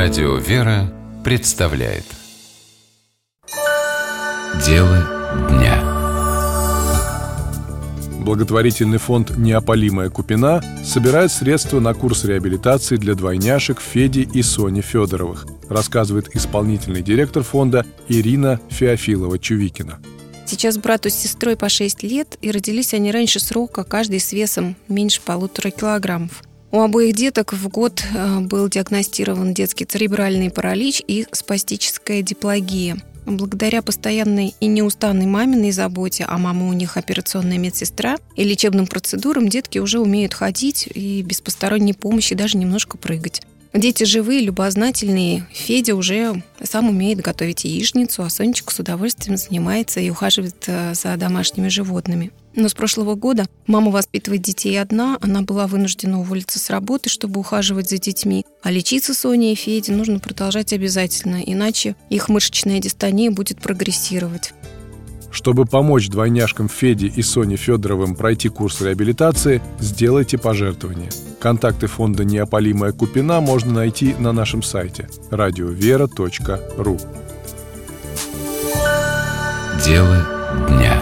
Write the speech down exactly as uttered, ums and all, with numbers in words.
Радио «Вера» представляет Дело дня. Благотворительный фонд «Неопалимая Купина» собирает средства на курс реабилитации для двойняшек Феди и Сони Федоровых, рассказывает исполнительный директор фонда Ирина Феофилова-Чувикина. Сейчас брату с сестрой по шесть лет, и родились они раньше срока, каждый с весом меньше полутора килограммов. У обоих деток в год был диагностирован детский церебральный паралич и спастическая диплогия. Благодаря постоянной и неустанной маминой заботе, а мама у них операционная медсестра, и лечебным процедурам детки уже умеют ходить и без посторонней помощи даже немножко прыгать. Дети живые, любознательные. Федя уже сам умеет готовить яичницу, а Сонечка с удовольствием занимается и ухаживает за домашними животными. Но с прошлого года мама воспитывает детей одна, она была вынуждена уволиться с работы, чтобы ухаживать за детьми. А лечиться Соне и Феде нужно продолжать обязательно, иначе их мышечная дистония будет прогрессировать. Чтобы помочь двойняшкам Феде и Соне Федоровым пройти курс реабилитации, сделайте пожертвование. Контакты фонда «Неопалимая Купина» можно найти на нашем сайте радио вера точка ру. Дело дня.